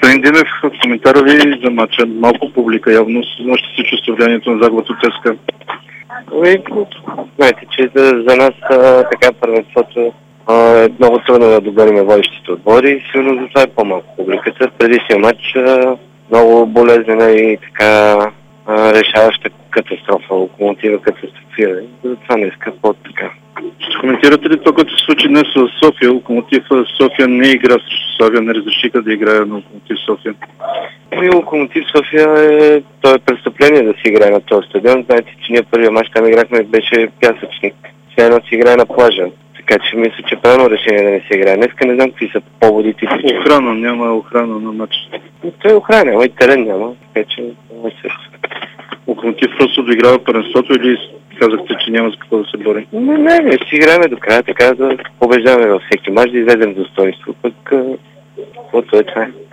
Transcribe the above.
Господин Динев, коментара ви за матча. Малко публика явно още се чувства влиянието на загубата от ЦСКА. Знаете, че за нас така първенството е много трудно да добереме водещите отбори и сигурно за това е по-малко публиката. Предишния матч много болезнена и така решаваща катастрофа, Локомотива катастрофира. Затова не иска по-така. Ще коментирате ли това, което се случи днес в София? Локомотив София не игра срещу Славия, не разрешиха да играе на Локомотив София. Локомотив София то е престъпление да си играе на този стадион. Знаете, че ние първия мач там играхме беше пясъчник. Сега едно си играе на плажа. Така че мисля, че правилно решение да не се играе. Днеска не знам какви са поводите. Охрана, няма охрана на матч. Той е охрана, но и терен няма. Така че не се... Локомотив просто доиграва първенството или казахте, че няма за какво да се бори? Не, си играем до края, така да побеждаваме във всеки мач, да излезем достоинство. Пък, каквото е това.